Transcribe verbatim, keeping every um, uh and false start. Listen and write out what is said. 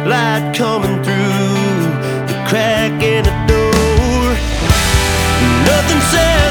light coming through the crack in the door. Nothing said